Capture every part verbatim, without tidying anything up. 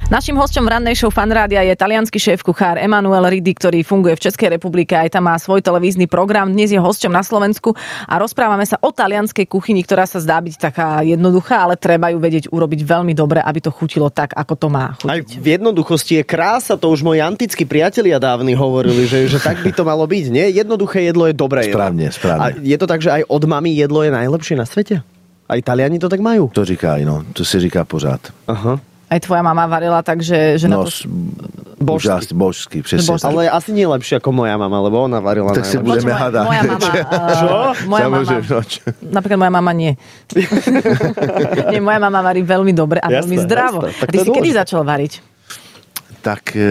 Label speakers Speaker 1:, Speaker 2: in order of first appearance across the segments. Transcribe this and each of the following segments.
Speaker 1: Naším hosťom v rannej show Fan Rádia je taliansky šéf-kuchár Emanuele Riddi, ktorý funguje v Českej republike, aj tam má svoj televízny program. Dnes je hosťom na Slovensku a rozprávame sa o talianskej kuchyni, ktorá sa zdá byť taká jednoduchá, ale treba ju vedieť urobiť veľmi dobre, aby to chutilo tak, ako to má chutiť.
Speaker 2: Aj v jednoduchosti je krása, to už moji antickí priatelia dávni hovorili, že, že tak by to malo byť, nie? Jednoduché jedlo je dobré jedlo.
Speaker 3: Správne, správne.
Speaker 2: A je to tak, že aj od mami jedlo je najlepšie na svete? Aj Taliani to tak majú?
Speaker 3: To říkají, no. To si říká pořád.
Speaker 2: Aha.
Speaker 1: Aj tvoja mama varila tak, že, že
Speaker 3: no,
Speaker 1: na to...
Speaker 3: božský. Božský, přesně.
Speaker 2: Ale asi nie lepšie ako moja mama, lebo ona varila
Speaker 3: tak si budeme hádať.
Speaker 1: Moja mama...
Speaker 2: Čo?
Speaker 1: Moja mama, napríklad moja mama nie. nie. Moja mama varí veľmi dobre a jasné, veľmi zdravo. A ty si kedy začal variť?
Speaker 3: Tak e,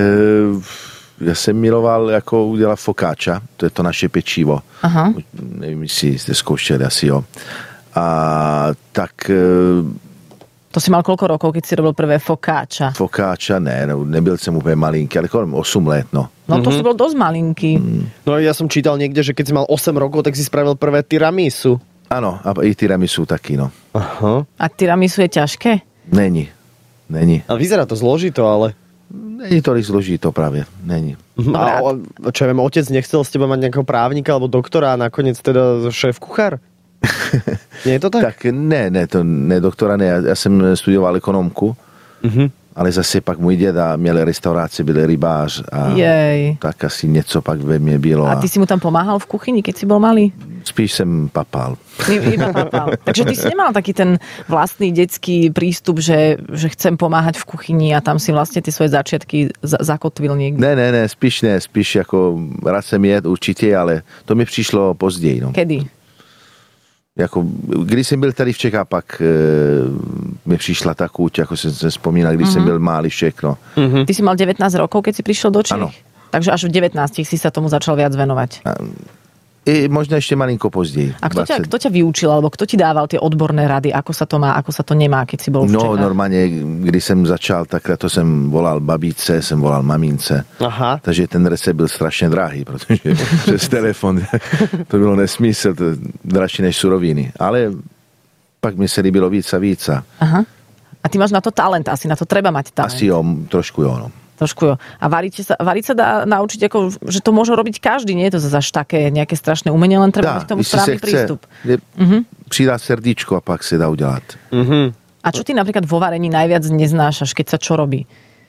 Speaker 3: ja jsem miloval jako udělat focaccia, to je to naše pečivo. Aha. Nevím, jestli jste zkoušeli, asi jo. A tak... E,
Speaker 1: To si mal koľko rokov, keď si robil prvé focaccia?
Speaker 3: Focaccia, ne, no, nebyl jsem úplně malinký, ale kolem osm let, no.
Speaker 1: No to mm-hmm. si bol dosť malinký. Mm.
Speaker 2: No ja som čítal niekde, že keď si mal osem rokov, tak si spravil prvé tiramisu.
Speaker 3: Ano, a i tiramisu taky, no.
Speaker 2: Aha.
Speaker 1: A tiramisu je ťažké?
Speaker 3: Není, není.
Speaker 2: A vyzerá to zložito, ale...
Speaker 3: Není tolik zložito právě, není.
Speaker 2: A čo ja viem, otec nechcel z teba mať nejakého právnika alebo doktora a nakoniec teda šéf-kuchár? Nie je to tak?
Speaker 3: Tak ne, ne, to ne, doktora ne, já, já jsem studoval ekonomku, mm-hmm. ale zase pak můj děda měl restauraci, byl rybář a Jej. tak asi něco pak ve mně bylo.
Speaker 1: A ty si mu tam pomáhal v kuchyni, keď si bol malý?
Speaker 3: Spíš jsem papal.
Speaker 1: Iba papal. Takže ty si nemal taký ten vlastný detský prístup, že, že chcem pomáhať v kuchyni a tam si vlastne tie svoje začiatky z- zakotvil niekde?
Speaker 3: Ne, ne, ne, spíš ne, spíš jako rád jsem jet určitě, ale to mi přišlo později. No.
Speaker 1: Kedy?
Speaker 3: Jako, když jsem byl tady v Čech a pak e, mi přišla ta chuť, jako jsem se vzpomínal, když mm-hmm. jsem byl malý všechno.
Speaker 1: Mm-hmm. Ty si mal devätnásť rokov, keď si prišiel do Čech?
Speaker 3: Ano.
Speaker 1: Takže až v devätnástich si sa tomu začal viac venovať.
Speaker 3: A, I možno ešte malinko později.
Speaker 1: A kto ťa, kto ťa vyučil, alebo kto ti dával tie odborné rady, ako sa to má, ako sa to nemá, keď si bol v
Speaker 3: No
Speaker 1: Čechách?
Speaker 3: normálně, když jsem začal, tak to jsem volal babičce, jsem volal mamince.
Speaker 2: Aha.
Speaker 3: Takže ten recept byl strašně drahý, protože přes telefon to bylo nesmysl, to dražší než suroviny. Ale pak mi se líbilo víc a víc.
Speaker 1: Aha. A ty máš na to talent, asi na to treba mať talent.
Speaker 3: Asi jo, trošku jo, no.
Speaker 1: Trošku jo. A variť sa, variť sa dá naučiť, ako, že to môže robiť každý, nie je to zase až také nejaké strašné umenie, len treba mať k tomu správny prístup.
Speaker 3: Je, uh-huh. Přidá srdíčko a pak se dá udělat.
Speaker 2: Uh-huh.
Speaker 1: A čo ty napríklad vo varení najviac neznášaš, keď sa čo robí?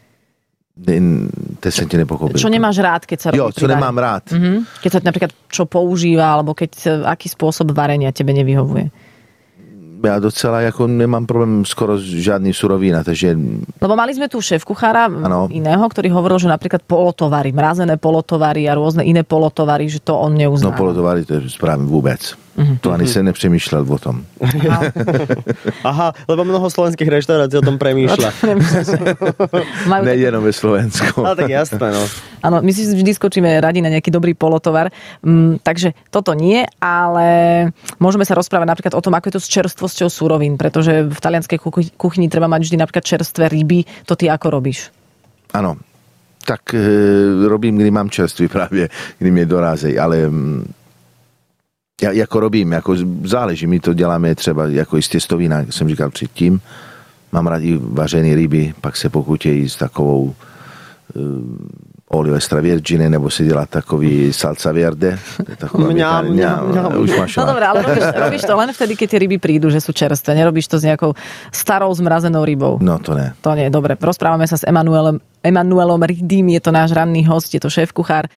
Speaker 3: To jsem ti nepochopil.
Speaker 1: Čo nemáš rád, keď sa robí?
Speaker 3: Jo, co nemám rád.
Speaker 1: Uh-huh. Keď sa napríklad čo používa, alebo keď aký spôsob varenia tebe nevyhovuje?
Speaker 3: Já docela jako nemám problém skoro žádný surovina, takže...
Speaker 1: Lebo mali sme tu šéf-kuchára iného, ktorý hovoril, že napríklad polotovary, mrazené polotovary a rôzne iné polotovary, že to on neuzná.
Speaker 3: No polotovary to je správne vůbec. Mm-hmm. To ani mm-hmm. se nepřemýšlel o tom.
Speaker 2: Aha. Aha, lebo mnoho slovenských reštaurácií o tom premýšľa.
Speaker 3: Nejenom ve Slovensku.
Speaker 2: Ale tak jasné, no.
Speaker 1: Áno, my si vždy skočíme radi na nejaký dobrý polotovar. Mm, takže toto nie, ale môžeme sa rozprávať napríklad o tom, ako je to s čerstvosťou surovín, pretože v talianskej kuchyni treba mať vždy napríklad čerstvé ryby. To ty ako robíš?
Speaker 3: Ano, tak e, robím, kdy mám čerstvý právě, kdy mě dorázejí, ale... Já jako robím, jako záleží, my to děláme třeba jako i z těstovina, jak jsem říkal předtím. Mám rád i vařený ryby, pak se pochutějí s takovou uh, olio extravergine, nebo se dělá takový salsa verde.
Speaker 2: Mňam, mňam, mňam.
Speaker 3: Už máš
Speaker 1: no dobré, ale robíš, robíš to len vtedy, keď tie ryby prídu, že sú čerstvé. Nerobíš to s nejakou starou zmrazenou rybou.
Speaker 3: No to ne.
Speaker 1: To nie, dobre. Rozprávame sa s Emanuelom, Emanuelom Riddim, je to náš ranný host, je to šéf-kuchár.